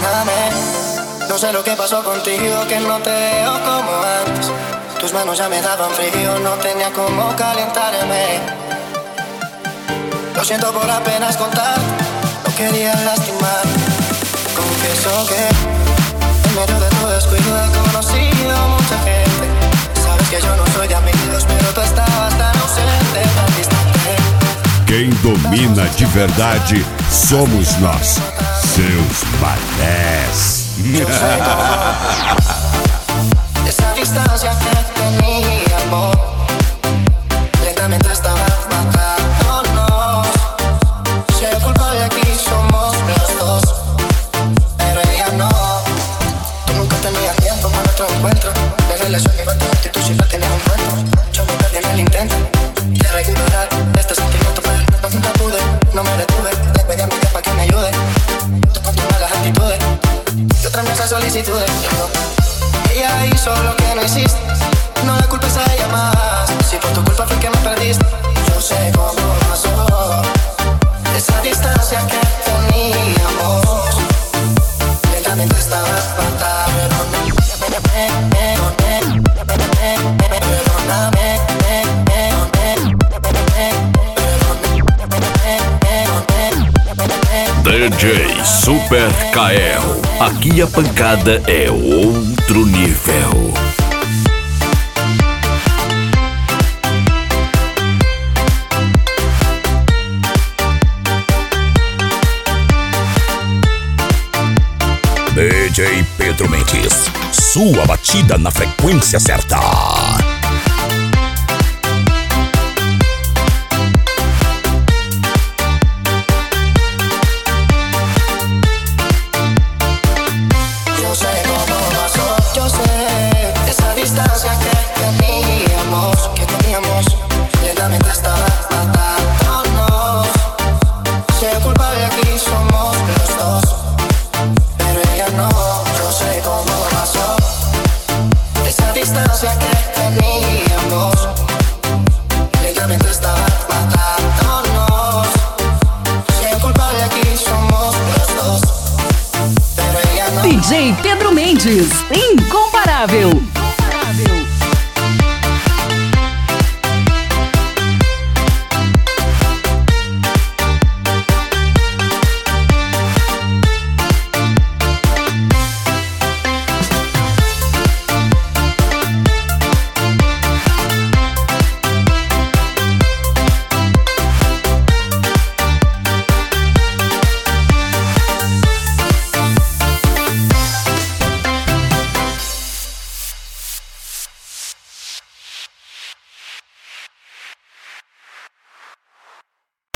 Perdóname, no sé lo que pasó contigo, que no te veo como antes. Tus manos ya me daban frío, no tenía cómo calentarme. Lo siento por apenas contar, no quería lastimar. Confieso que en medio de tu descuido he conocido a mucha gente. Sabes que yo no soy de amigos, pero tú estabas tan ausente, tan distante. Quem domina de verdade somos nós, seus manés. Esa distancia que teníamos lentamente estaba matándonos. Si hay culpable aquí somos los dos, pero ella no. Tú nunca tenías tiempo para nuestro encuentro. La relación iba a tu actitud, siempre tenías un cuento. Yo me perdí en el intento de recuperar este sentimiento, pero nunca pude, no me detuve. Le pedí a mi Dios para que me ayude. Tú con tus malas actitudes, yo tramé esas solicitudes. Ella hizo lo que no hiciste, no la culpes a ella más. Si por tu culpa fue que me perdiste, yo sé cómo pasó. Esa distancia que teníamos lentamente estaba matando. DJ Super Kael, aqui a pancada é outro nível. DJ Pedro Mendes, sua batida na frequência certa. Lentamente estaba matándonos. Si el culpable aquí somos los dos, pero ella no. Yo sé cómo pasó. Esa distancia que teníamos lentamente estaba matándonos. Si el culpable aquí somos los dos, pero ella no. DJ Pedro Mendes, incomparável.